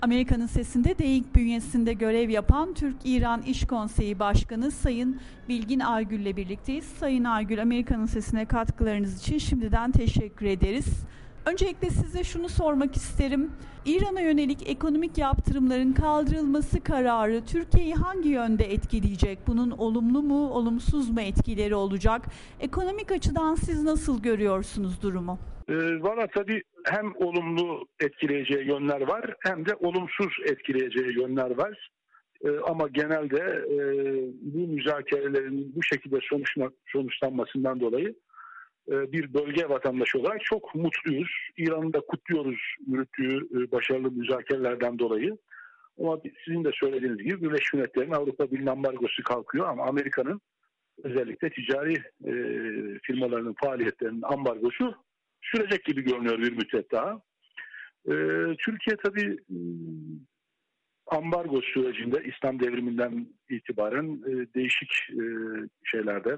Amerika'nın Sesi'nde DEİK bünyesinde görev yapan Türk-İran İş Konseyi Başkanı Sayın Bilgin Aygül'le birlikteyiz. Sayın Aygül, Amerika'nın Sesi'ne katkılarınız için şimdiden teşekkür ederiz. Öncelikle size şunu sormak isterim. İran'a yönelik ekonomik yaptırımların kaldırılması kararı Türkiye'yi hangi yönde etkileyecek? Bunun olumlu mu, olumsuz mu etkileri olacak? Ekonomik açıdan siz nasıl görüyorsunuz durumu? Valla tabii hem olumlu etkileyeceği yönler var hem de olumsuz etkileyeceği yönler var. Ama genelde bu müzakerelerin bu şekilde sonuçlanmasından dolayı bir bölge vatandaşı olarak çok mutluyuz. İran'ı da kutluyoruz yürüttüğü başarılı müzakerelerden dolayı. Ama sizin de söylediğiniz gibi Birleşmiş Milletler'in Avrupa Birliği ambargosu kalkıyor ama Amerika'nın özellikle ticari firmalarının faaliyetlerinin ambargosu sürecek gibi görünüyor bir müddet daha. Türkiye tabii ambargo sürecinde İslam devriminden itibaren değişik şeylerde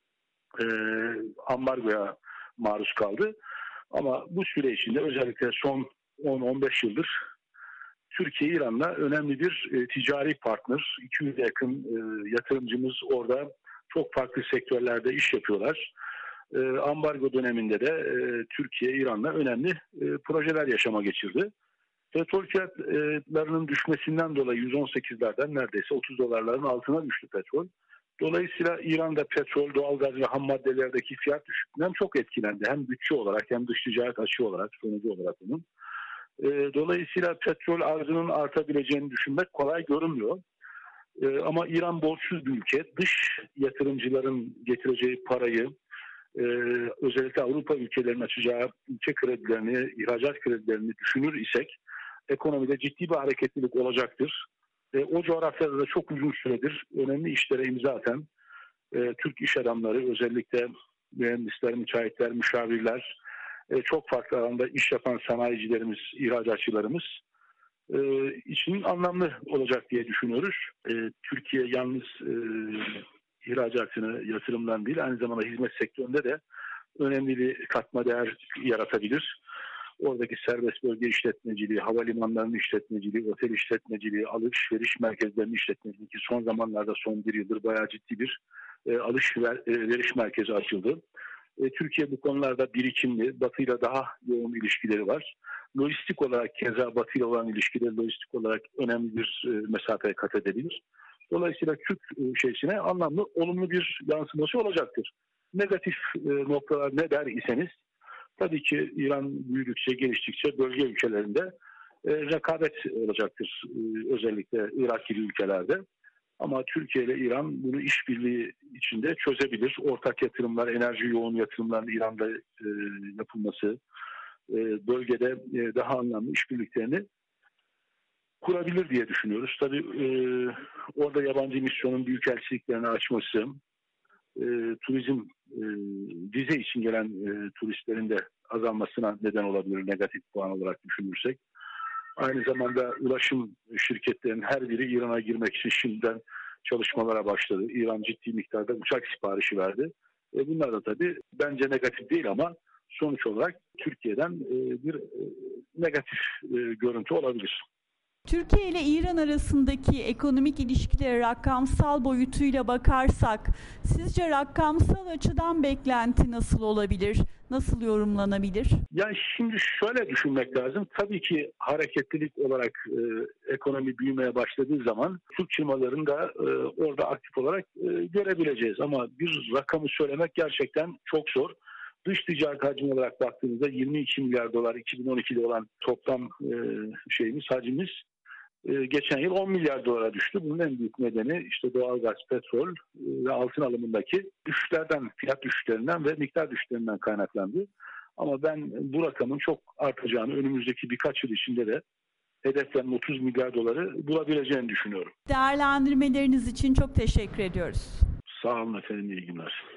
ambargoya maruz kaldı. Ama bu süre içinde özellikle son 10-15 yıldır Türkiye İran'la önemli bir ticari partner. 200'e yakın yatırımcımız orada çok farklı sektörlerde iş yapıyorlar. Ambargo döneminde de Türkiye İran'la önemli projeler yaşama geçirdi. Petrol fiyatlarının düşmesinden dolayı 118'lerden neredeyse 30 dolarların altına düştü petrol. Dolayısıyla İran'da petrol, doğalgaz ve ham maddelerdeki fiyat düşüklüğünden çok etkilendi. Hem bütçe olarak hem dış ticaret açığı olarak, sonucu olarak bunun. Dolayısıyla petrol arzının artabileceğini düşünmek kolay görünmüyor. Ama İran borçsuz bir ülke. Dış yatırımcıların getireceği parayı, özellikle Avrupa ülkelerinin açacağı ülke kredilerini, ihracat kredilerini düşünür isek ekonomide ciddi bir hareketlilik olacaktır. O coğrafyada da çok uzun süredir önemli işlere imza atan Türk iş adamları, özellikle mühendisler, müteahhitler, müşavirler, çok farklı alanda iş yapan sanayicilerimiz, ihracatçılarımız için anlamlı olacak diye düşünüyoruz. Türkiye yalnız ihracatını yatırımdan değil, aynı zamanda hizmet sektöründe de önemli bir katma değer yaratabilir. Oradaki serbest bölge işletmeciliği, havalimanlarının işletmeciliği, otel işletmeciliği, alışveriş merkezlerinin işletmeciliği ki son zamanlarda son bir yıldır bayağı ciddi bir alışveriş merkezi açıldı. Türkiye bu konularda birikimli, Batı'yla daha yoğun ilişkileri var. Lojistik olarak keza Batı'yla olan ilişkileri lojistik olarak önemli bir mesafeye kat edebilir. Dolayısıyla Türk şeysine anlamlı, olumlu bir yansıması olacaktır. Negatif noktalar ne der iseniz, tabii ki İran büyüdükçe, geliştikçe bölge ülkelerinde rekabet olacaktır. Özellikle Irak gibi ülkelerde. Ama Türkiye ile İran bunu işbirliği içinde çözebilir. Ortak yatırımlar, enerji yoğun yatırımların İran'da yapılması, bölgede daha anlamlı işbirliklerini kurabilir diye düşünüyoruz. Tabii orada yabancı misyonun büyükelçiliklerini açması, turizm, vize için gelen turistlerin de azalmasına neden olabilir negatif puan olarak düşünürsek. Aynı zamanda ulaşım şirketlerinin her biri İran'a girmek için şimdiden çalışmalara başladı. İran ciddi miktarda uçak siparişi verdi. Bunlar da tabii bence negatif değil ama sonuç olarak Türkiye'den bir negatif görüntü olabilir. Türkiye ile İran arasındaki ekonomik ilişkilere rakamsal boyutuyla bakarsak, sizce rakamsal açıdan beklenti nasıl olabilir? Nasıl yorumlanabilir? Yani şimdi şöyle düşünmek lazım. Tabii ki hareketlilik olarak ekonomi büyümeye başladığı zaman Türk firmalarını da orada aktif olarak görebileceğiz. Ama bir rakamı söylemek gerçekten çok zor. Dış ticaret hacmi olarak baktığımızda 22 milyar dolar 2012'de olan toplam hacimiz geçen yıl 10 milyar dolara düştü. Bunun en büyük nedeni işte doğalgaz, petrol ve altın alımındaki fiyat düşüşlerinden ve miktar düşüşlerinden kaynaklandı. Ama ben bu rakamın çok artacağını, önümüzdeki birkaç yıl içinde de hedeflenen 30 milyar doları bulabileceğini düşünüyorum. Değerlendirmeleriniz için çok teşekkür ediyoruz. Sağ olun efendim, iyi günler.